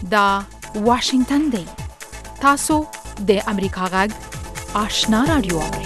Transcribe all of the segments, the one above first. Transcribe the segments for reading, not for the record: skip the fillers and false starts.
دا واشنگتن دی. تاسو د امریکا غږ آشنا رادیو اورئ.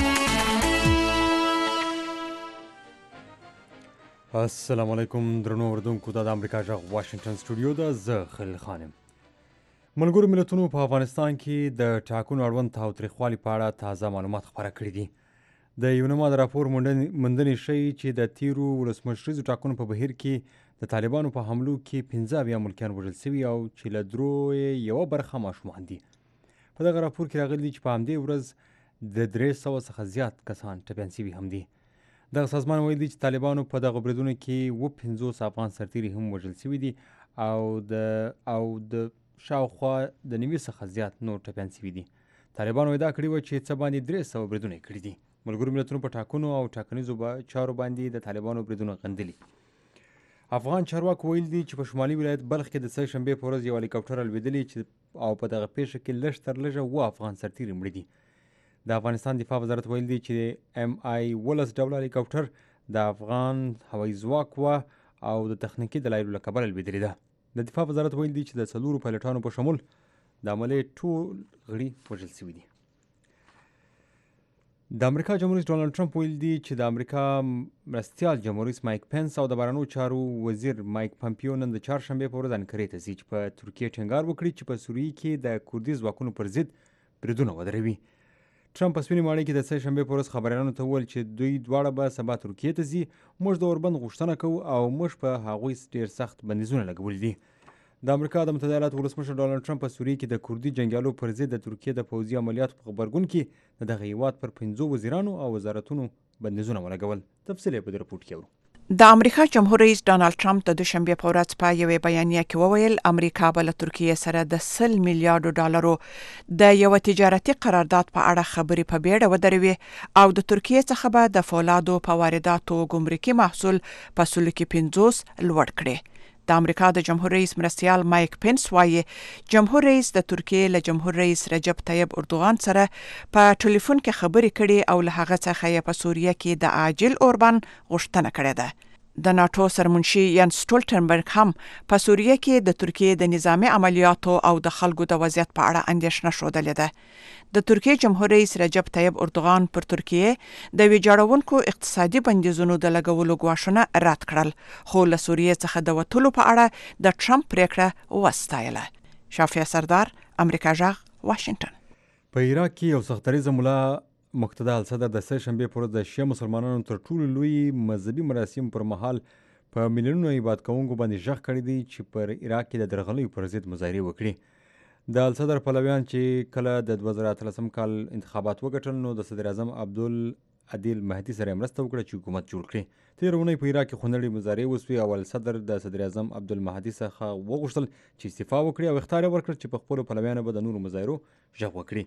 السلام علیکم درنو اوریدونکو، دا د امریکا غږ واشنگټن سټوډیو ده. زه خلیل خان یم. ملګرو ملتونو په افغانستان کې د ټاکنو اړوند تاوتریخوالي په اړه تازه معلومات خپاره کړي دي. د یونما د راپور موندنې ښیي چې د تیرو ولسمشریزو ټاکنو په بهیر کې د طالبانو په حملو کې 15 ملکیان وژل شوي او چې له درو یوه برخه ماشومان دي. په دغه راپور کې راغلي دي چې په همدې ورځ د 300 څخه زیات کسان ټپیان شوي هم دي. دغه سازمان ویلي دي چې طالبانو په دغه بریدونو کې 50 افغان سرتیري هم وژل شوي دي او د شاوخوا د 90 څخه زیات نور ټپیان شوي دي. طالبانو ادعا کړې وه چې څه باندې 300 بریدونه یې کړي دي. ملګرو ملتونو په ټاکنو او ټاکنیزو چارو باندې د طالبانو بریدونه غندلي. افغان چارواکو ویل دي چې په شمالي ولایت بلخ کې د سه شنبې په ورځ یو هلیکاپټر الوېدلی او په دغه پیښه کې لږ تر لږه 7 افغان سرتیري مړه دي. د افغانستان دفاع وزارت ویل دي چې MI-12 ډوله هلیکاپټر د افغان هوایي ځواک وه او د تخنیکي دلایلو له کبله لوېدلې ده. د دفاع وزارت ویل دي چې د 4 پایلټانو په شمول د عملیې ټول غړي وژل شوي دي. د امریکا جمهور رئیس ډونالډ ټرمپ ویل دي چې د امریکا مرستیال جمهور رئیس مایک پنس او د بهرنیو چارو وزیر مایک پمپیو نن د چهارشنبې په ورځ انکرې ته ځي چې په ترکیې ټینګار وکړي چې په سوریې کې د کردي ځواکونو پر ضد بریدونه ودروي. ټرمپ په سپینې ماڼۍ کې د سه شنبې په ورځ خبریالانو ته وویل چې دوی دواړه به سبا ترکیې ته ځي. موږ د اوربند غوښتنه کوو او موږ په هغوی ډېر سخت بندیزونه لګولي دي. د امریکا د متحده ایالاتو ولسمشر ډونالډ ټرمپ په سوریې کې د کردي جنګیالو پر ضد د ترکیې د پوځي عملیاتو په غبرګون کې د دغه هیواد پر 15 وزیرانو او وزارتونو بندیزونه ولګول. تفصیل یې په دې رپورټ کې اورو. د امریکا جمهور رئیس ډونالډ ټرمپ د دوشنبې په ورځ په یوې بیانیه کې وویل امریکا به له ترکیې سره د 100 میلیارډ ډالرو د یو تجارتي قرارداد په اړه خبرې په بیړه ودروي او د ترکیې څخه به د فولادو په وارداتو ګمرکي محصول په سلو کې 50 لوړ کړي. د امریکا د جمهور رئیس مرستیال مایک پنس وایي جمهور رئیس د ترکیې له جمهور رئیس رجب طیب اردوغان سره په ټلیفون کې خبرې کړي او له هغه څخه یې په سوریه کې د عاجل اوربند غوښتنه کړې ده. د ناتو سرمنشي ینس سټولټنبرګ هم په سوریه کې د ترکیې د نظامی عملیاتو او د خلکو د وضعیت په اړه اندېښنه ښودلې ده. د ترکیې جمهور رئیس رجب طیب اردوغان پر ترکیې د ویجاړونکو اقتصادي بندیزونو د لګولو ګواښونه رد کړل، خو له سوریې څخه د وتلو په اړه د ټرمپ پریکړه وستایله. شافیه سردار، امریکا غږ، واشنگټن. په عراق کې یو سختدریځه ملا مقتدا الصدر د سه شنبې پر ورځ د شیعه مسلمانانو تر ټولو لوی مذهبي مراسم پر مهال په میلیونونو عبادت کوونکو باندې غږ کړی دی چې پر عراق کې د درغلیو پر ضد مظاهرې وکړي. د الصدر پلویان چې کله د 2013 کال انتخابات وګټل نو د صدر اعظم عبدالعدیل مهدي سره مرسته وکړه چې حکومت جوړ کړي. تېره اونۍ په عراق کې خونړۍ مظاهرې وسوې او الصدر د صدر اعظم عبدالمهدي څخه وغوښتل چې استعفا وکړي او اخطار یې ورکړ چې په خپلو پلویانو به د نورو مظاهرو غږ وکړي.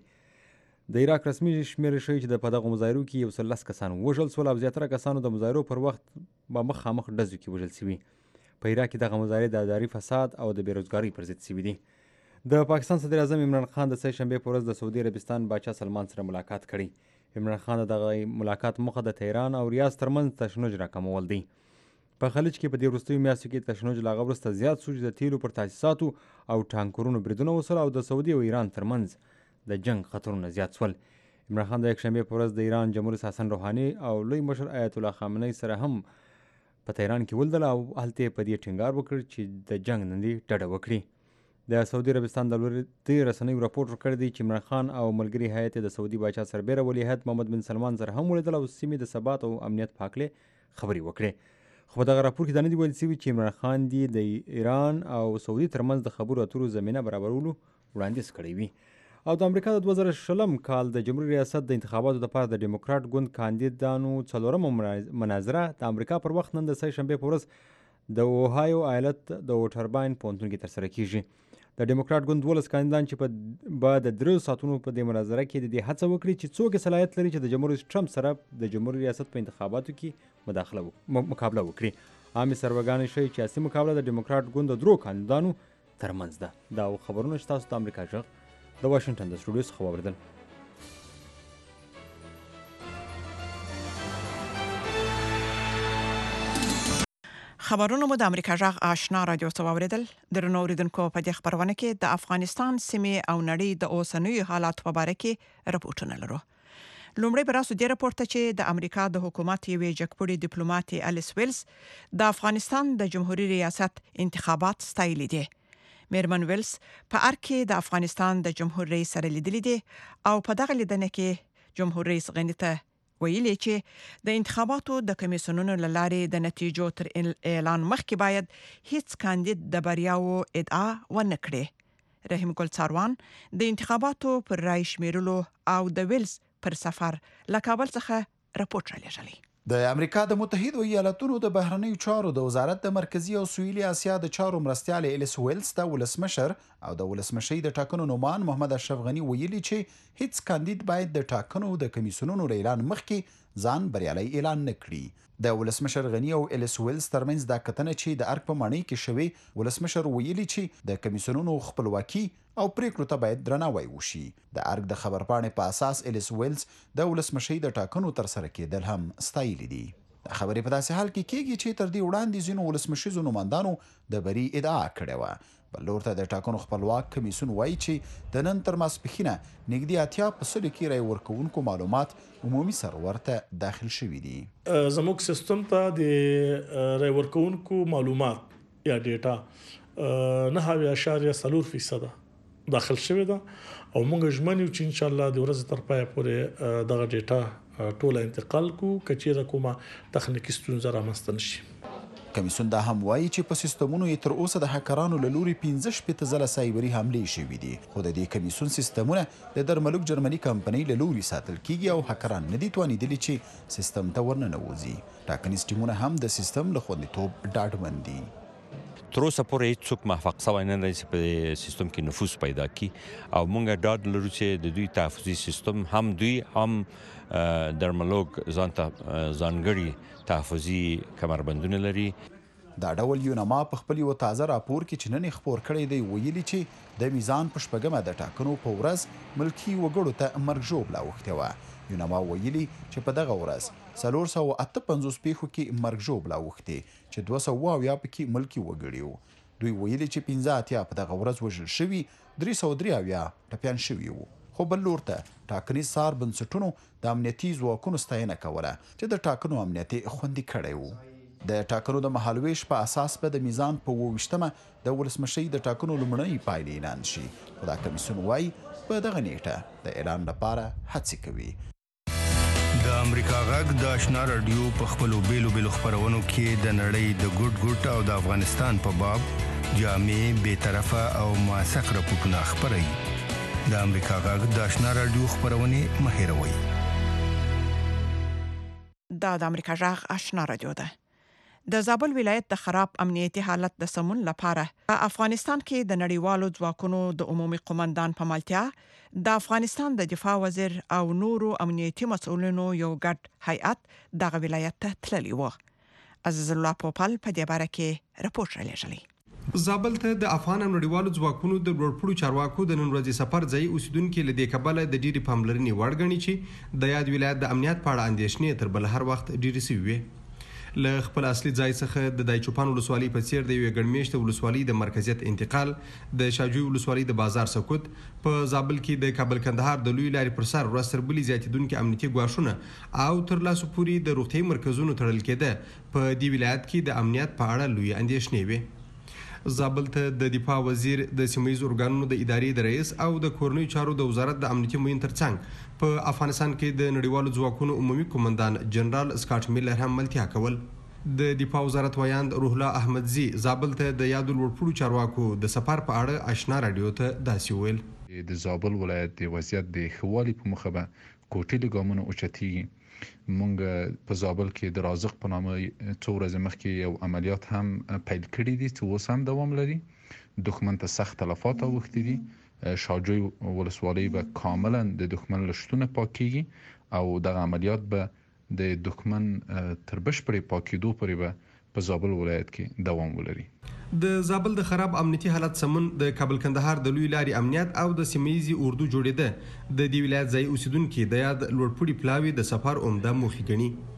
د عراق رسمي شمیرې ښیي چې په دغه مظاهرو کې 110 کسان وژل شول او زیاتره کسانو د مظاهرو پر وخت به مخامخ ډزو کې وژل شوي. په عراق کې دغه مظاهرې د اداري فساد او د بیروزګارۍ پر ضد شوي دي. د پاکستان صدر اعظم عمران خان د سه شنبې په ورځ د سعودي عربستان باچا سلمان سره ملاقات کړی. عمران خان د دغه ملاقات موخه د تهران او ریاض ترمنځ تشنج راکمول دی. په خلیج کې په دې وروستیو میاشتو کې تشنج له هغه وروسته زیات شو چې د تیلو پر تاسیساتو او ټانکرونو بریدونه وشول او د سعودي او ایران ترمنځ د جنگ خطرونه زیات شول. عمران خان د یکشنبې په ورځ د ایران جمهور رئیس حسن روحاني او لوی مشر آیت الله خامنه‌ای سره هم په تهران کې ولیدل او هلته یې په دې ټینګار وکړ چې د جنګ نه دې ډډه وکړي. د سعودي عربستان دولتي رسنیو راپور ورکړی دی چې عمران خان او ملګري هیات د سعودي باچا سربیره ولیعهد محمد بن سلمان سره هم ولیدل او سیمې د ثبات او امنیت په هکلې خبرې وکړې. خو په دغه راپور کې دا نه دي ویل شوي چې عمران خان دې د ایران او سعودي ترمنځ د خبرو اترو زمینه برابرولو وړاندیز کړی وي. او د امریکا د 2020 کال د جمهوریت ریاست د انتخاباتو لپاره د ډیموکراټ ګوند کاندیدانو څلورمه مناظره د امریکا پر وخت نن د سه شنبې په ورځ د اوهایو ایالت د وټرباین پوهنتون کې ترسره کیږي. د ډیموکراټ ګوند 12 کاندیدان چې به د 3 ساعتونو په دې مناظره کې د دې هڅه وکړي چې څوک صلاحیت لري چې د جمهور رئیس ټرمپ سره د جمهوریت ریاست په انتخاباتو کې مقابله وکړي. عامې سروګانې ښیي چې سیاسي مقابله د ډیموکراټ ګوند د 3 کاندیدانو ترمنځ ده. دا خبرونه چې تاسو د امریکا غږ د واشنگټن د سټوډیو څخه واوریدل. خبرونه مو د امریکا جغ آشنا رادیو څخه اوریدل. درنو اوریدونکو په دې خبرونه کې د افغانستان سیمې او نړۍ د اوسنوي حالات په اړه کې راپورټونه لرو. لومړی براسو د راپورټ چې د امریکا د حکومت یوې جګپوړي ډیپلوماټ الیس ویلز د افغانستان د جمهوریت ریاست انتخابات ستایلی دي. میرمن ویلز په اړه کې د افغانستان د جمهوریت رئیس سره لیدلې دي او په دغه لیدنه کې جمهوریت رئیس غنی ته ویلي چې د انتخاباتو د کمیسیونونو لارې د نتیجو تر اعلان مخکې باید هیڅ کاندید د بریاو ادعا ونه کړي. رحیم ګل څاروان د انتخاباتو پر رای شمیرلو او د ویلز پر سفر له کابل څخه راپورټ رالیږلی. د امریکا د متحده ایالاتونو د بهرنیو چارو د وزارت د مرکزی او سویلي اسیا د چارو مرستیال الیس ویلز د ولسمشر او د ولسمشي د ټاکنو نومان محمد اشرف غنی ویلي چې هیڅ کاندید باید د ټاکنو د کمیسیونونو اعلان مخکې ځان بریالي اعلان نکړي. د ولسمشر غنی او الیس ویلز ترمنځ د کتنه چې د ارګ په معنی کې شوی ولسمشر ویلي چې د کمیسیونونو خپلواکي او پریکړو ته باید درناوی وشي. د ارګ د خبرپاڼې په اساس الیس ویلز د ولسمشي د ټاکنو تر سره کېدل هم ستایلی دي. د خبرې په داسې حال کې کېږي چې تر دې وړاندې ځینو ولسمشیزو نوماندانو د بری ادعا کړې وه. بل لور ته د ټاکنو خپلواک کمیسیون وایي چې د نن تر ماسپښینه نږدې 80% کې رای ورکوونکو معلومات عمومي سرور ته داخل شوي دي. زموږ سیستم ته د رای ورکوونکو معلومات یا ډیټا 9.4% داخل شوی ده او موږ ژمنو چې ان شاء الله د ورځې تر پای پورې دغه ډیټا ټوله انتقال کو کچېره کومه تخنیکی ستونزه رامنځته نشي. کمیسیون دا هم وایي چې په سیستمونو یې تر اوسه د هکرانو له لوري 15 ځله سایبري حملې شوې دي. خو د دې کمیسیون سیستمونه د درملوک جرمني کمپنۍ له لوري ساتل کیږي او هکران نه دي توانیدلي چې سیستم ته ورننوځي. ټاکنیز ټیمونه هم د سیستم له خوندیتوب ډاډمن دي. تر اوسه پورې هیڅوک موفق شوی نه دی چې په سیستم کې نفوذ پیدا کړي او موږ ډاډ لرو چې د دوی تحفظي سیستم هم دوی هم درملوک ځانګړي تحفظي کمربندونه لري. دا ډول یونما په خپل یو تازه راپور کې چې نن خپور کړی دی ویلي چې د میزان په شپږمه د ټاکنو په ورځ ملکی وګړو ته مرګ ژوبله اوښتې وه. یونما ویلي چې په دغه ورځ 458 پیښو کې مرګ ژوبله اوښتې چې 280 پکې ملکی وګړي وو. دوی ویلي چې 15 په دغه ورځ وژل شوي 383 ټپیان شوي وو. خو بل لور ته ټاکنیز څار بنسټونو د امنیتي ځواکونو ستاینه کوله چې د ټاکنو امنیت خوندي کړی وو. د ټاکنو د مهالویش په اساس به د میزان په 28مه د ولسمشي د ټاکنو لومړنۍ پایلې اعلان شي. خو دا کمیسیون وایي په دغه نیټه د اعلان لپاره هڅې کوي. د امریکا غږ د آشنا رادیو په خپلو بیلو خبرونو کې د نړۍ د ګډ او د افغانستان په باب جامع بی‌طرفه او موثق راپورټونه خپروي. د امریکا غږ د آشنا رادیو خبرونه مه هېروئ. دا د امریکا غږ آشنا رادیو ده. د زابل ولایت د خراب امنیتي حالت د سمون لپاره په افغانستان کې د نړیوالو ځواکونو د عمومي قومندان په ملتیا د افغانستان د دفاع وزیر او نورو امنیتي مسؤلینو یو ګډ هیئت دغه ولایت ته تللی و. عزیز الله پوپل په دې باره کې راپورټ رالیږلی. زابل ته د افغان نړیوالو ځواکونو د لوړپوړو چارواکو د نن ورځې سفر ځای اوسیدونکو له دې کبله د ډېری پاملرنې وړ ګڼي چې د یاد ولایت د امنیت په اړه اندېښنې تر بل هر وخت ډېرې شوې وي. له خپل اصلي ځای څخه د دایچوپان ولسوالۍ په څیر د یوې ګڼمېشته ولسوالۍ د مرکزیت انتقال د شاجوی ولسوالۍ د بازار سکوت په زابل کې د کابل کندهار د لوی لارې پر سر ورځ تر بلې زیاتېدونکي امنیتي ګواښونه او تر لاسو پورې د روغتیايي مرکزونو تړل کېده په دې ولایت کې د امنیت په اړه لوی اندېښنې وي. زابل ته د دفاع وزیر د سیمه‌ییز ارګانونو د ادارې د رئیس او د کورنیو چارو د وزارت د امنیتي معین ترڅنګ په افغانستان کې د نړیوالو ځواکونو عمومي قومندان جنرال سکاټ میلر هم ملتیا کول. د دفاع وزارت ویاند روح الله احمدزي زابل ته د یادو لوړپوړو چارواکو د سفر په اړه آشنا رادیو ته داسې ویل. د زابل ولایت د وضعیت د ښه په مخه به کوټې له ګامونو اوچتېږي. مونږ په زابل کې د رازق په نامه څو ورځې مخکې یو عملیات هم پیل کړی دي چې اوس هم دوام لري. دښمن ته سخت تلفات اوښتي دي. شاجوی ولسوالۍ به کاملا د دښمن له شتونه پاکېږي او دغه عملیات به د دښمن تر بشپړې پاکېدو پورې به په زابل ولایت کې دوام ولري. د زابل د خراب امنیتي حالت سمون د کابل کندهار د لوی لارې امنیت او د سیمه‌ییزي اردو جوړېده د دې ولایت ځای اوسیدونکو د یاد لوړپوړي پلاوي د سفر عمده موخه ګڼي.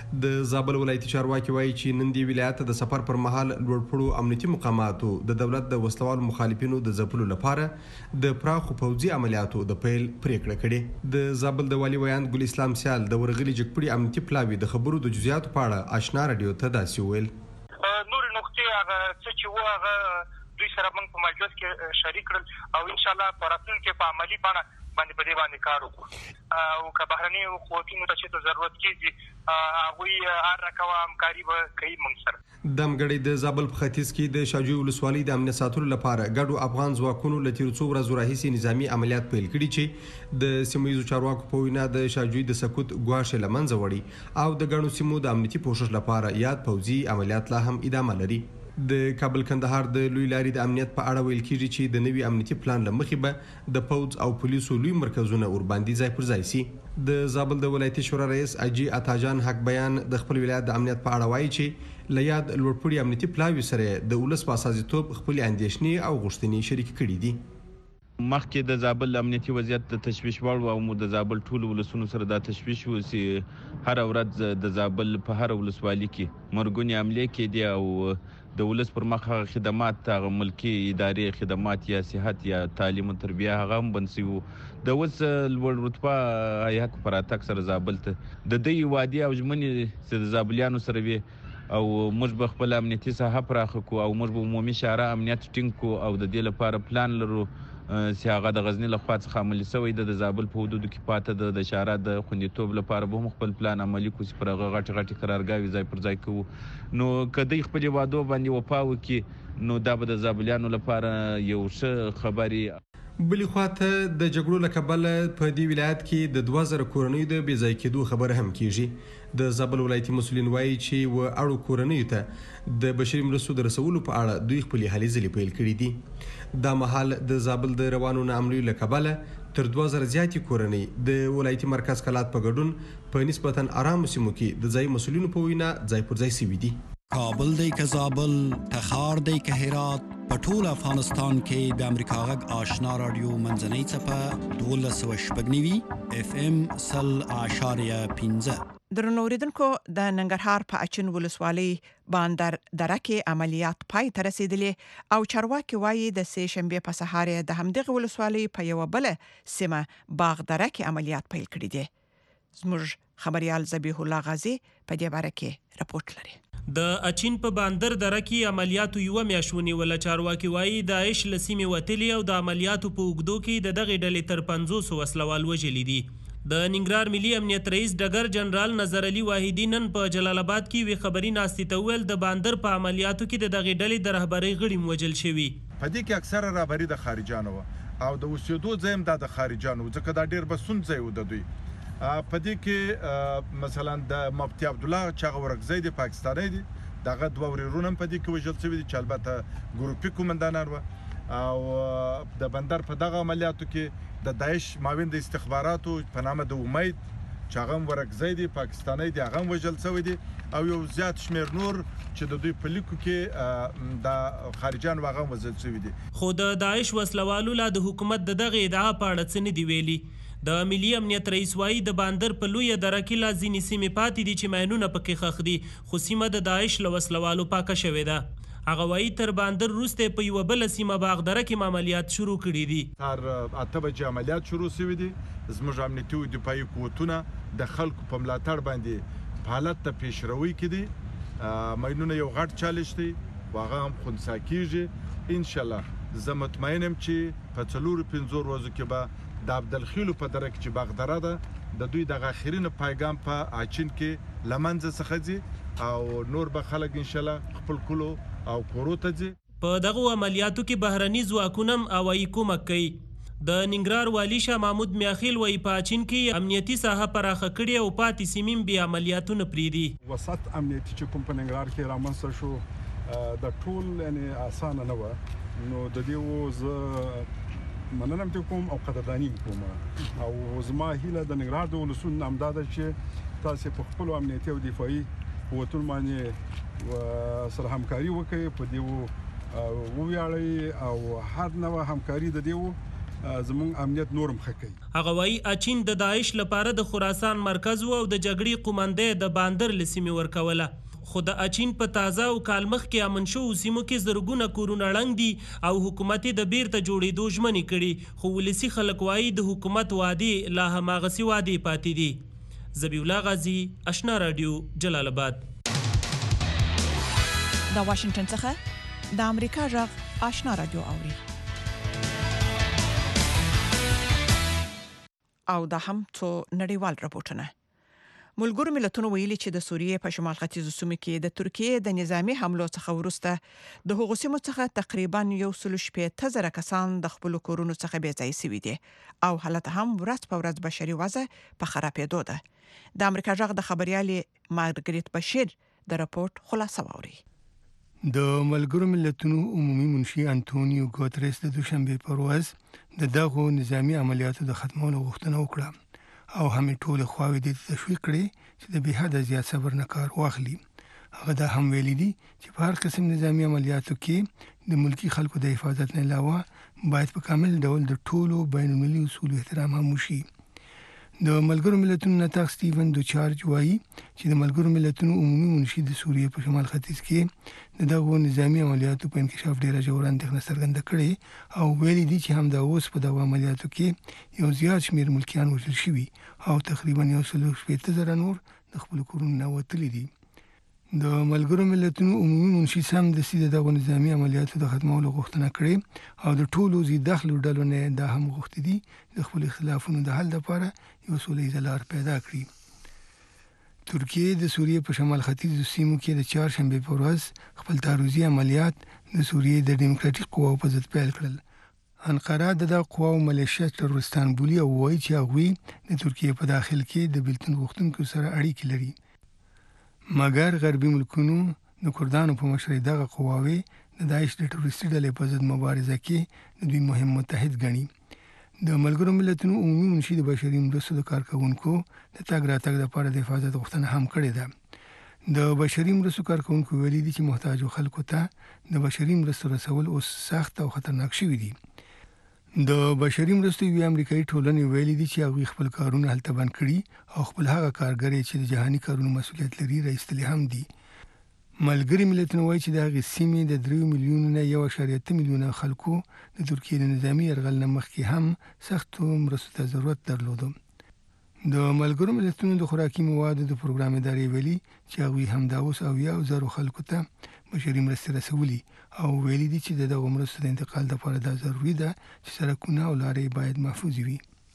د زابل ولایتي چارواکي وایي چې نن دی ولایت د سفر پر مهال لوړپوړو امنیتي مقاماتو د دولت د وسلوالو مخالفینو د ځپلو لپاره د پراخو پوځي عملیاتو د پیل پریکړه کړې. د زابل د والي ویاند ګل اسلام سیال د ورغلي جګپړي امنیتي پلاوي د خبرو د جزئیاتو په اړه آشنا رادیو ته داسې وویل. نور نقطې هغه څه چې و هغه دوی سره موږ په مجلس کې شریک کړل او ان شاء الله په راتلونکي په عملي بڼه باندې په دې باندې کار وکړو او که بهرني قوتونو ته چې ضرورت کېږي هغوی هر رقم همکاري به کوي موږ سره. دمګړی د زابل په ختیځ کې د شاجوی ولسوالۍ د امنیت ساتلو لپاره ګډو افغان ځواکونو له تېرو څو ورځو راهیسې نظامي عملیات پیل کړي چې د سیمه ییزو چارواکو په وینا د شاجوی د سکوت ګواښ له منځه وړي او د ګڼو سیمو د امنیتي پوښښ لپاره یاد پوځي عملیات لا هم ادامه لري. د کابل کندهار د لوی لارې د امنیت په اړه ویل کېږي چې د نوي امنیتي پلان له مخې به د پوځ او پولیسو لوی مرکزونه ورباندې ځای پر ځای سي. د زابل د ولایتي شورا رئیس اجي عطاجان حق بیان د خپل ولایت د امنیت په اړه وایي چې له یاد لوړپوړي امنیتي پلاوي سره د ولس په اساسیتوب خپل اندېښنې او غوښتنې شریک کړي دي. مخکې د زابل امنیتي وضعیت د تشویش وړ او د زابل ټول ولسونو سره د تشویش و چې هر ورځ د زابل په هر ولسوالۍ کې مرګونی عملې کې دي او د ولس پر مخ هغه خدمات هغه ملکي ادارې خدمات یا صحت یا تعلیم او تربیه هغه هم بند شوي وو. د اوس لوړ رتبه هیات په راتګ سره زابل ته د دې وادي او ژمنې چې د زابلیانو سره وي او موږ به خپل امنیتي ساحه پراخه کړو او موږ به عمومي شارع امنیت ټینګ کړو او د دې لپاره پلان لرو چې هغه د غزني لخوا څخه عملي شوی د زابل په حدودو کې پاته د شارع د خوندیتوب لپاره به هم خپل پلان عملي کړو چې پر هغه غټې قرارګاوې ځای پر ځای کوو. نو که دوی خپلې وعدو باندې وفا وکړي نو دا به د زابلیانو لپاره یو ښه خبري. بلې خواته د جګړو له کبله په دې ولایت کې د 2000 کورنیو د بې ځای کېدو خبره هم کېږي. د زابل ولایتي مسؤلین وایي چې و اړو کورنیو ته د بشري مرستو د رسولو په اړه دوی خپلې هلې ځلې پیل کړي دي. دا مهال د زابل د روانو ناامنیو له کبله تر 2000 زیاتې کورنۍ د ولایتي مرکز کلات په ګډون په نسبتا آرامو سیمو کې د ځایي مسؤلینو په وینا ځای پر ځای سوي دي. کابل دی که زابل، تخار دی که هرات، په ټول افغانستان کې د امریکا غږ آشنا رادیو منځنۍ څپه 1290 FM 0.15. درنو اوریدونکو د ننګرهار په اچین ولسوالۍ باندر دره کې عملیات پای ته رسیدلې او چارواکي وایي د سې شنبې په سهار د همدغه ولسوالۍ په یو بل سیمه باغ دره کې عملیات پیل کړي دي. زموږ خبريال ذبیح الله غازی په دې باره کې راپورټ لري. د اچین په باندر دره کې عملیاتو یو میاشونی ول چارواکي وایي داعش لسیمه وتلی او د عملیاتو په وګدو کې د دغه ډلې تر 500 وسلوال وژلي دي. د ننګرهار ملي امنیت رئیس ډګر جنرال نظر علي واحدی نن په جلال آباد کې وی خبري ناستې ته ویل د باندر په عملیاتو کې د دغه ډلې د رهبرۍ غړي موجل شوي. په دې کې اکثره رهبري د خارجانو او د اوسېدو ځای د خارجانو ځکه دا ډیر بسون ځای و د دوی. په دې کې مثلا د مفتي عبد الله چاغ ورکزی د پاکستاني دي دغه دوه ورورونه په دې کې وژل شوي دي چې البته ګروپي کومندانان و او د بندر په دغه عملیاتو کې د داعش معاون د استخباراتو په نامه د امید چې هغه ورکزی دي پاکستاني دي هغه وژل شوی دي او یو زیات شمیر نور چې د دوی په لیکو کې د خارجان واغه وژل شوی دي. خو د داعش وسلوالو لا د حکومت دغه ادعا په اړه څه نه دی ویلي. د ملي امنیت رئیس وایي د باندر په لوی دره کې لا ځینې سیمې پاتې دي چې ماینونه پکې خښ دي خو سیمه د داعش له وسلوالو پاکه شوې ده. هغه وایي تر باندر وروسته په یوه بله سیمه باغ دره کې عملیات شروع کړي دي. تر 8 بجې عملیات شروع شوي دي. زموږ امنیتي او دفاعي قوتونه د خلکو په ملاتړ باندې په حالت ته پیشروي کې دي. ماینونه یو غټ چالش دی هغه هم خنثی کېږي. انشاءالله زه مطمئن یم چې په 4-5 ورځو کې به د عبدالخیلو په دره کې چې باغ دره ده د دوی دغه آخرینه پیغام په اچین کې لمنځه څخه ځي او نور به خلک انشاءالله خپل کلو او کورو ته ځي. په دغه عملیاتو کې بهرني ځواکونه هم هوایي کومک کوي. د ننګرهار والی شاه محمود میاخیل وایي په اچین کې امنیتي ساحه پراخه کړې او پاتې سیمې بیا عملیاتونه پرېږدي. وسط امنیتي چې کوم په ننګرهار کې رامنځته شو د ټول یعنې اسانه نه وه نو د دې زه مننه هم کوم او قدرداني کوم او زما هیله د ننګرهار د ولسونو همدا ده چې تاسې په خپلو امنیتي او دفاعي قوتونو باندې سره همکاري وکړئ په دې وویاړئ او هر نوع همکاري د دې زموږ امنیت نورم ښه کوي. هغه وایي اچین د داعش لپاره د خراسان مرکز و او د جګړې قومندې د باندر له سیمې ورکوله، خو د اچین په تازه او کال مخکې امن شوو سیمو کې زرګونه کورونه ړنګ دي او حکومت یې د بیرته جوړېدو ژمنې کړي، خو ولسي خلک وایي د حکومت وعدې لا هماغسې وعدې پاتې دي. ذبیح الله غازي، اشنا رادیو، جلال آباد. د واشنگټن څخه د امریکا غږ آشنا رادیو اوري او دا هم څو نړیوال راپورټونه. ملګرو ملتونو ویلي چې د سوریې په شمال ختیځو سیمو کې د ترکیې د نظامی حملو څخه وروسته د هغو سیمو څخه تقریبا 160,000 کسان د خپل کورونو څخه بې ځای شوي دي او حالت هم ورځ په ورځ بشري وضع په خرابېدو ده. د امریکا غږ د خبريالې مارګریت بشیر د راپورټ خلاصه ووري. د ملګرو ملتونو عمومي منشي انټونیو ګوتریس د دوشنبه پر ورځ د دغو نظامی عملیاتو د ختمولو غوښتنه وکړه او همې ټول خواوې د تشویق کړي چې د بهاده زیات صبر نه کار واخلي. هغه دا هم ویلي دي چې په هر قسم نظامی عملیاتو کې د ملکی خلکو د حفاظت نه علاوه باید په کامل ډول د ټولو بین المللي اصولو احترام هم وشي. د ملګرو ملتونو نتاق سټیون دوچارج وایي چې د ملګرو ملتونو عمومي منشي د سوریې په شمال ختیځ کې د دغو نظامی عملیاتو په انکشاف ډیره ژوره اندېښنه څرګنده کړې او ویلي دي چې همدا اوس په دغو عملیاتو کې یو زیات شمېر ملکیان وژل شوي او تقریبا 160,000 نور د خپل کورونو نه وتلي دي. د ملګرو ملتونو عمومي منشي سم د سیده دغو نظامی عملیاتو د ختمولو غوښتنه کړې او د ټولو ذي دخلو ډلو نه دا هم غوښتي دي د خپل اختلافونو د حل لپاره یو سوله لار پیدا کړي. ترکیه د سوریې په شمال ختیځو سیمو کې د چهارشنبه په ورځ خپل تعرضي عملیات د سوریې د دیموکراتیک قواو په ضد پیل کړل. انقره د دغه قواو ملیشیا تروریستان بولي او وایي چې هغوی د ترکیه په داخل کې د بیلتون غوښتونکو سره اړیکې لري. مګر غربي ملکونو د کردانو په مشرۍ دغه قواوې د داعش د تروریستي ډلې په ضد مبارزه کې د دوی مهم متحد ګڼي. د ملګرو ملتونو عمومي منشي د بشري مرستو د کارکونکو د تګ راتګ لپاره د حفاظت غوښتنه هم کړې ده. د بشري مرستو کارکونکو ویلي دي چې محتاجو خلکو ته د بشري مرستو رسول اوس سخت او خطرناک شوي دي. د بشري مرستو یوې امریکایي ټولنې ویلي دي چې هغوی خپل کارونه هلته بند کړي او خپل هغه کارګرې چې د جهاني کارونو مسؤلیت لري راایستلي هم دي. ملګري ملتونه وایي چې د هغې سیمې د 3 میلیونو نه 1.8 میلیونه خلکو د ترکیې د نظامي یرغل نه مخکې هم سختو مرستو ته ضرورت درلوده. د ملګرو ملتونو د خوراکي موادو د پروګرام ادارې ویلي چې هغوی همدا اوس 70,000 خلکو ته بشري مرستې رسولي او ویلي دي چې د مرستو د انتقال لپاره دا ضروري ده چې سړکونه او لارې باید محفوظ وي.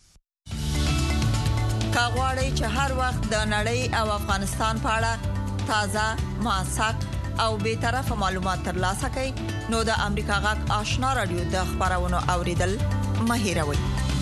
کا غواړئ چې هر وخت د نړۍ او افغانستان په اړه تازه، موثق او بې طرفه معلومات ترلاسه کړئ نو د امریکا غږ آشنا رادیو د خبرونو اوریدل مه هېروئ.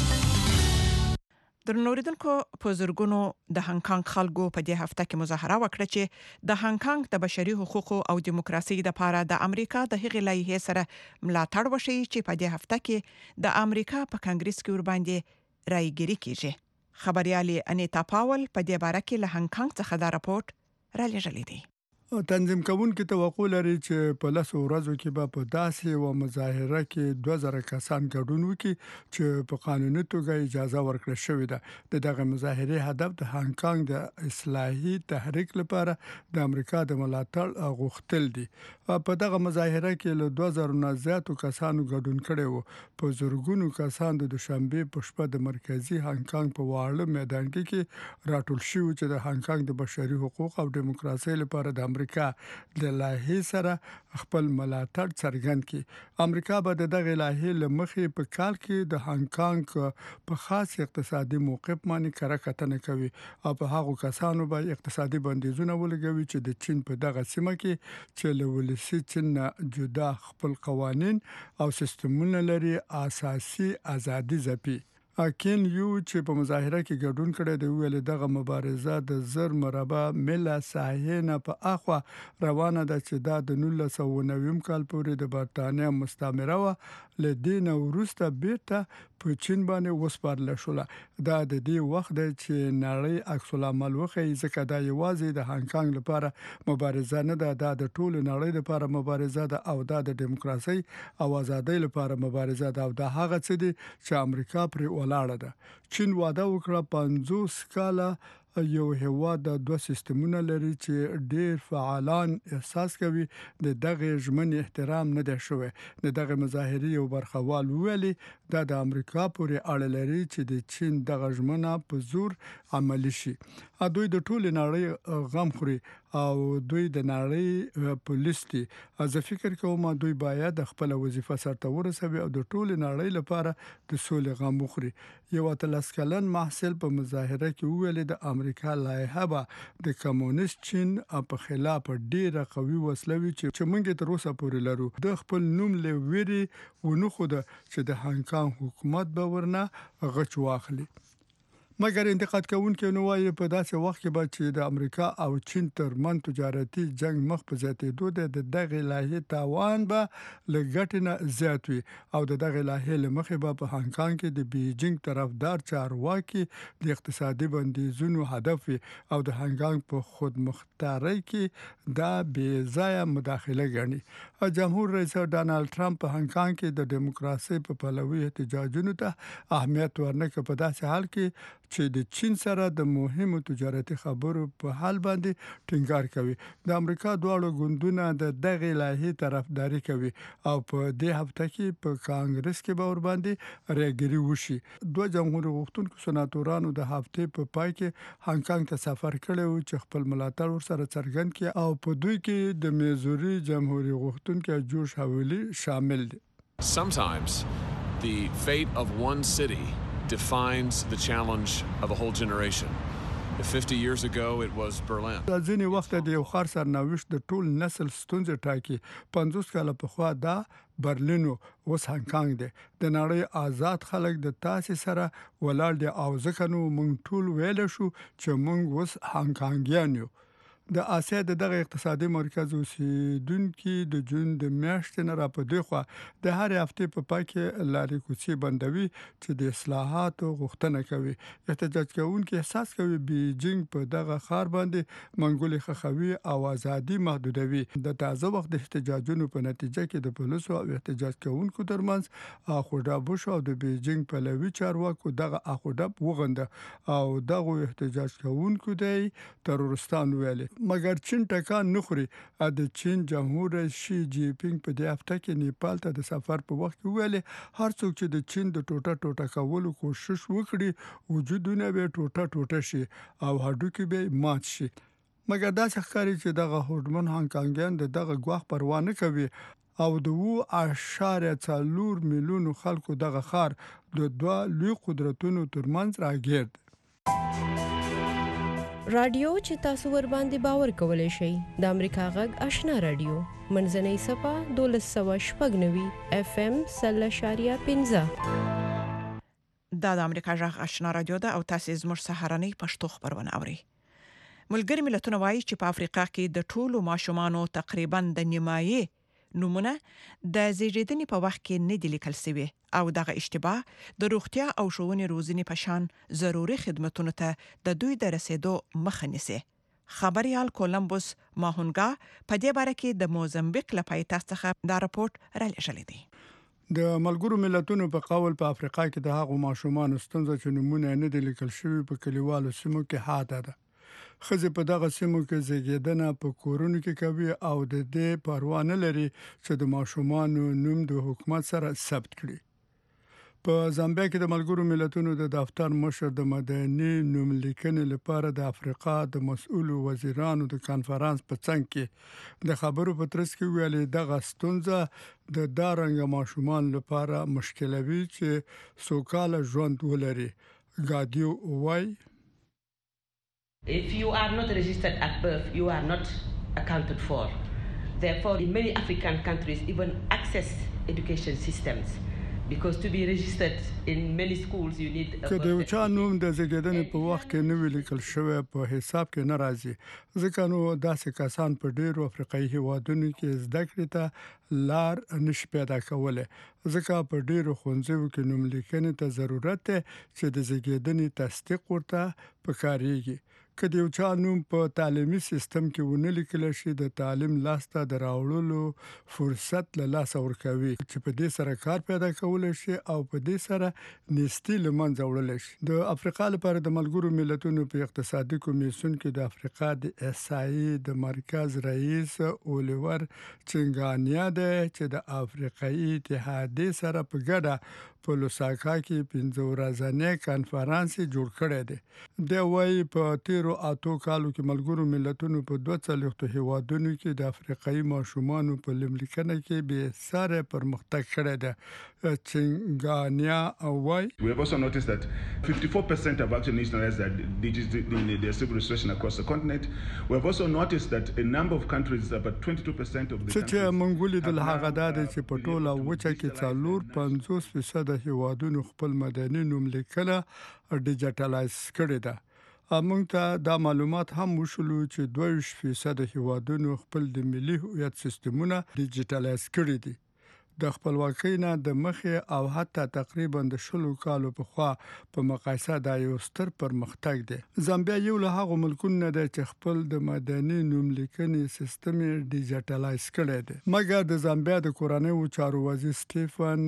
د نوریدونکو په زرګونو د هانګ کانګ خلکو په دې هفته کې مظاهره وکړه چې د هانګ کانګ د بشري حقوقو او دیموکراسي لپاره د امریکا د هغې لایحې سره ملاتړ وشي چې په دې هفته کې د امریکا په کانګریس کې ور باندې رایګيري کیږي. خبريالې انیتا پاول په دې باره کې له هانګ کانګ څخه دا راپورټ را لېږلی دی. تنظیم کوونکي توقع لري چې په لاسو ورځو کې به په داسې و مظاهره کې 2000 کسان ګډون وکړي چې په قانوني توګه اجازه ورکړل شوې ده. دغه مظاهره هدف د هانګ کانګ د اصلاحي تحریک لپاره د امریکا د ملاتړ غوښتل دي. په دغه مظاهره کې له 2000 نه زیاتو کسانو ګډون کړي وو. په زورګونو کسان د دوشنبه په شپه د مرکزی هانګ کانګ په واړه میدان کې راټول شوي چې د هانګ کانګ د بشري حقوق او دیموکراسي لپاره د امریکا د لایحې سره خپل ملاتړ څرګند کړي. امریکا به د دغه لایحې لمخې په کال کې د هانګ کانګ په خاص اقتصادي موقف باندې کره کتنه کوي او په هغو کسانو به اقتصادي بندیزونه ولګوي چې د چین په دغه سیمه کې چې له ولسي چین جدا خپل قوانين او سیستمونه لري اساسي ازادي ځپي. کین یو چې په مظاهره کې ګډون کړی دی ویل دغه مبارزه د زر مربع مله ساحې نه په اخوا روانه ده چې دا د 1990 کال پورې د برتانیا مستعمره و لدین وروسته بیرته په چین باندې وسپارل شو. دا د دې وخت دی چې نړۍ عکس العمل وخی ځکه دا یوازې د هانګ کانګ لپاره مبارزه نه ده، دا د ټول نړۍ لپاره مبارزه ده او دا د دیموکراسي او ازادۍ لپاره مبارزه ده او دا هغه څه دي چې امریکا پر ولاړه ده. چین وعده وکړه 50 کاله یو هیواد د دوه سیستمونه لري چې ډیر فعالان احساس کوي د دغه ژمن احترام نه دی شوی. د دغه مظاهرې یو برخوال ویلي دا د امریکا پورې اړه لري چې د چین دغه ژمنه په زور عملی شي. دوی د ټول نړۍ غم خوري او دوی د نړۍ پولیس دي. زه فکر کوم دوی باید خپل وظیفه سرته ورسوي او د ټول نړۍ لپاره د سولې غم وخوري. یو اتلس کلن محصل په مظاهره کې ویل د امریکا لایحه به د کمونیست چین په خلاف ډیره قوي وسلوي چې موږ تر اوسه پورې لرو. د خپل نوم لويري ونه خو چې د هانګ کانګ حکومت به ورنه غچ واخلي. مګر انتقاد کوونکي نو وايي په داسې وخت کې به چې د امریکا او چین ترمن تجارتي جنگ مخ په زیاتېدو د دغه لایحې تاوان به لګټ نه زیات وي او د دغه لایحې لمخې به په هانګ کانګ کې د بیجینګ طرفدار چارواکي د اقتصادي بندیزونو هدف وي او د هانګ کانګ په خودمختارۍ کې دا بې ځایه مداخله ګڼي. جمهور رئیس ډانلډ ټرمپ په هانګ کانګ کې د دیموکراسي په پلوي احتجاجونو ته اهمیت ورنکړ په داسې حال کې چې د چین سره د مهمو تجارتي خبرو په حال باندې ټینګار کوي. د امریکا دواړو ګوندونه د دغه لایحې طرفداري کوي او په دې هفته کې په کانګرس کې به ور باندې راګری وشي. دوه جمهور غوښتونکو سناتورانو د هفته په پای کې هانګ کانګ ته سفر کړی و چې خپل ملاتړ ورسره څرګند کړي او په دوی کې د میزوري جمهوریت غوښتونکو جوش هویلی شامل دي. Sometimes the fate of one city defines the challenge of a whole generation. 50 years ago it was Berlin. ځینې وخت د یو ښار سرنوشت د ټول نسل ستونزې ټاکي. 50 کاله پخوا دا برلین اوس هانګ کانګ دی. د نړۍ آزاد خلک د تاسو سره ولاړ دي او ځکه نو موږ ټول ویل شو چې موږ اوس هانګ کانګیان یو. د اسیا دغه اقتصادي مرکز اوسیدونکو د جون د میاشتې نه را پدې خو د هر هفته په پای کې لارې کوڅې بندوي چې د اصلاحاتو غوښتنه کوي. احتجاج کوونکي احساس کوي بیجینګ په دغه ښار باندې منګولې خخوي او ازادي محدودوي. د تازه وخت د احتجاجونو په نتیجه کې د پولیسو او احتجاج کوونکو ترمنځ اخوډه بوش او د بیجینګ پلوي چارواکو دغه اخوډه وغنده او دغه احتجاج کوونکو د ترورستان ویلي. مګر چین ټکان نه خوري. د چین جمهور رئیس شي جی پینګ په دې هفته کې نیپال ته د سفر په وخت کې ویلي هر څوک چې د چین د ټوټه کولو کوشش وکړي وجودونه به ټوټه شي او هډوکي به مات شي. مګر دا ښکاري چې دغه هوډمن هانګ کانګیان دغه غواخ پروا نه کوي او د 2.4 میلیون خلکو دغه ښار د دوه لوی قدرتونو ترمنځ راګیر. رادیو چې تاسو ور باندې باور کولای شئ د امریکا غږ آشنا رادیو منځنۍ صفه 1290 اف ام 0.15 دا د امریکا غږ آشنا رادیو ده او تاسو زموږ سهارنۍ پښتو خبرونه اورئ. ملګری ملتونه وایي چې په افریقا کې د ټولو ماشومانو تقریبا د نیمایي نمونه د زیږیدنې په وخت کې نه دي لیکل شوی او دغه اشتباه د روغتیا او ښوونې روزنې په شان ضروري خدماتو ته د دوی د رسیدو مخه نیسي. خبريال کولمبوس ماهونګا په دې باره کې د موزمبیق له پایتخت څخه دا راپورټ را لېږلی دی. د ملګرو ملتونو په قول په افریقا کې د هغو ماشومانو ستونزه چې نمونه نه دي لیکل شوی په کلیوالو سیمو کې حاده ده. خزه په دغه سیمو کې زیږیدنه په کورونو کې کوي او د دې پروا نه لري چې د ماشومانو نوم د حکومت سره ثبت کړي. په زامبیا کې د ملګرو ملتونو د دفتر مشر د مدني نوم لیکنې لپاره د افریقا د مسؤل وزیرانو د کانفرنس په څنګ کې د خبرو په ترڅ کې ویلي دغه ستونزه د دارنګ ماشومان لپاره مشکلوي چې سوکاله ژوند ولري. ګادیو وای If you are not registered at birth, you are not accounted for. Therefore, in many African countries, even access education systems because to be registered in many schools you need که د یو چا نوم د زیږیدنې په وخت کې نه وی لیکل شوی په حساب کې نه راځي ځکه نو داسې کسان په ډیرو افریقایي هیوادونو کې زده کړې ته لار نشي پیدا کولای ځکه په ډیرو ښوونځیو کې نوم لیکنې ته ضرورت دی چې د زیږیدنې تصدیق ورته پکاريږي که د یو چا نوم په تعلیمي سیستم کې ونه لیکل شي د تعلیم لاسته د راوړلو فرصت له لاسه ورکوي چې په دې سره کار پیدا کول شي او په دې سره نېستي له منځه وړل شي د افریقا لپاره د ملګرو ملتونو په اقتصادي کمیسیون کې د افریقا د احصایي د مرکز رئیس اولور چنګانیا ده چې د افریقایي اتحادیې سره په ګډه په لوساکا کې 15 ورځنی کانفرنس جوړ کړی دی د وای په تیرو اتو کالو کې ملګرو ملتونو په 240 هیوادونو کې د افریقایي ماشومانو په لیکنه کې به سره پرمختګ کړی دی چنګانیا وای We have also noticed that 54% have actually nationalized their civil registration across the continent. We have also noticed that a number of countries, about 22% of the countries, چې منګولي د هغه د چې په ټوله وچه کې 50% هیوادونو خپل مدني نوم لیکنه ډیجیټلایز کړی ده موږ ته دا معلومات هم وشولو چې 22% هیوادونو خپل د ملي هویت سیستمونه ډیجیټلایز کړی دي د خپلواکۍ نه د مخې او حتی تقریبا د 10 کالو په خوا په مقایسه دا یو ستر پرمختګ دی زامبیا یو له هغو ملکونو ده چې خپل د مدني نوم لیکنې سیستم ډیجیټلایز کړی دی مګر د زامبیا د کورنیو چارو وزیر سټيفن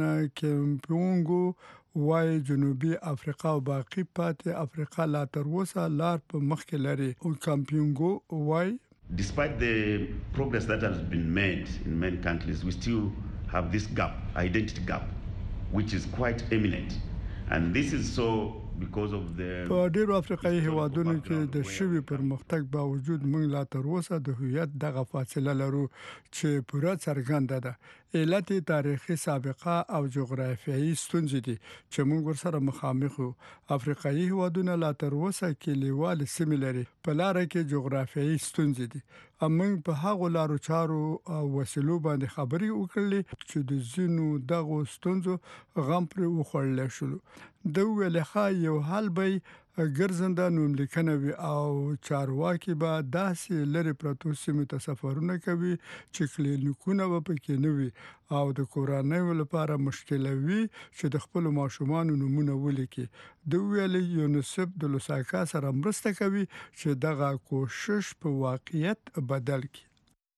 کمپونګو وای جنوبي افریقا او باقي پاتې افریقا لا تر اوسه لار په مخ کې لري او کمپونګو وای Despite the progress that has been made in many countries, we still have this gap, identity gap, which is quite eminent. And this is so because of the په ډیرو افریقایي هیوادونو کې د شوي پرمختګ باوجود موږ لا تر اوسه د هویت دغه فاصله لرو چې پوره څرګنده ده علت تاریخي سابقه او جغرافیایي ستونزې دي چې موږ ورسره مخامخ یو افریقایي هیوادونه لا تر اوسه کې لیوال سیمې لري په لار کې جغرافیایي ستونزې دي موږ په هغو لارو چارو او وسیلو باندې خبرې وکړلې چې د زینو دغه ستونزو غم پر وخړل شول د ویلخه یو حل به ګرځنده نوم لیکنه وي او چارواکي به داسې لري پروتو سیمه ته سفرونه کوي چې کلینیکونه به پکې نه وي او د کورونو لپاره مشکل وي چې د خپل ماشومان نومونه ولیکي د ویل یونیسف د لوساکا سره مرسته کوي چې دغه کوشش په واقعیت بدل کړي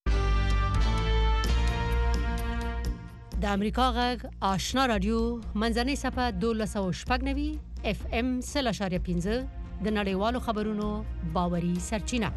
د امریکا غږ آشنا رادیو منځنۍ صفه 1290 FM 3.15 د نړیوالو خبرونو باوري سرچینه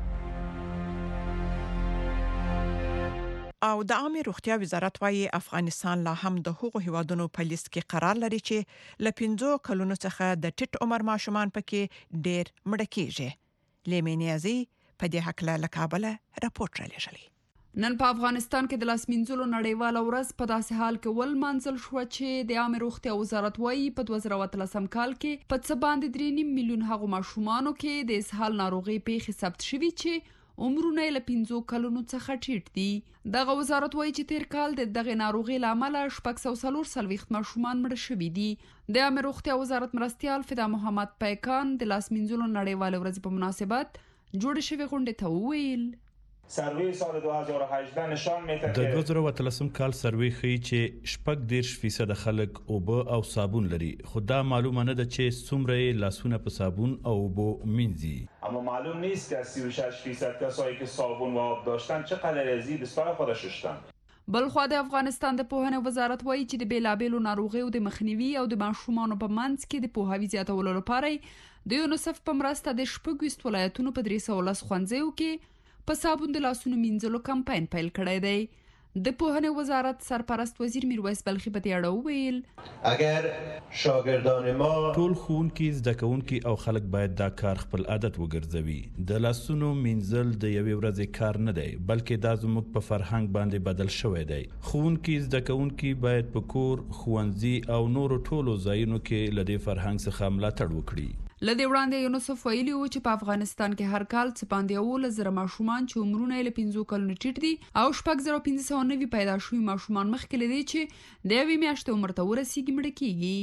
او د عامه روغتیا وزارت وايي افغانستان لا هم د هغو هیوادونو په لیست کې قرار لري چې ل 15 کلونو څخه د ټیټ عمر ماشومان پکې ډېر مړ کیږي لیمینیازي په دې حق له کابل راپورټ را لېږلی نن په افغانستان کې د لاس مینځلو نړیواله ورځ په داسې حال کې ول منځل شو چې د عامه روغتیا وزارت وايي په 2013 کال کې په څه باندې 3.5 میلیون هغو ماشومانو کې د اسهال ناروغي پیښې ثبت شوي چې عمرونه له 15 کلونو څخه ټیټ دي دغه وزارت وايي چې تیر کال د دغه ناروغي لامل 440 ماشومان مړ شوي دي د عامه روغتیا وزارت مرستيال فدا محمد پیکان د لاس مینځلو نړیواله ورځ په مناسبت جوړ شوی غونډه ته وویل سروې سال 2018 نشان میده د 2013 کال سروې ښیي چې 14% خلک اوبه او صابون لري خو دا معلومه نه ده چې څومره لاسونه په صابون او اوبه مینځي اما معلوم نیست که 36% کسایی که صابون و آب داشتن چقدر از این دستگاه خودش شستن بلخو د افغانستان د پوهنې وزارت وایي چې د بیلابېلو ناروغیو د مخنیوي او د ماشومانو په منځ کې د پوهاوي زیاتولو لپاره د یونیسف په مرسته د 14 ولایتونو په 310 ښوونځیو کې په صابون د لاسونو مینځلو کمپاین پیل کړی دی د پوهنې وزارت سرپرست وزیر میرویس بلخی په دې اړه وویل اگر شاګردان ما ټول ښوونکي زده کوونکي او خلک باید دا کار خپل عادت وګرځوي د لاسونو مینځل د یوې ورځې کار نه دی بلکې دا زموږ په فرهنګ باندې بدل شوی دی ښوونکي زده کوونکي باید په کور ښوونځي او نورو ټولو ځایونو کې له دې فرهنګ څخه ملاتړ وکړي لدې وړاندې یونیسف ویلي و چې په افغانستان کې هر کال څه باندې 11,000 ماشومان چې عمرونه یې 15 کلونو ټیټ دي او 1590 پیدا شوي ماشومان مخکې لدی چې د یوې میاشتې عمر ته ورسیږي مړه کیږي.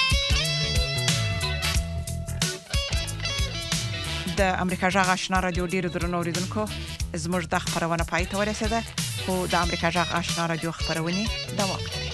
د امریکا جغ آشنا رادیو ډیرو درنو اوریدونکو زموږ د خبرونه پای ته ورسېده خو د امریکا جغ آشنا رادیو خبرونه دوام لري.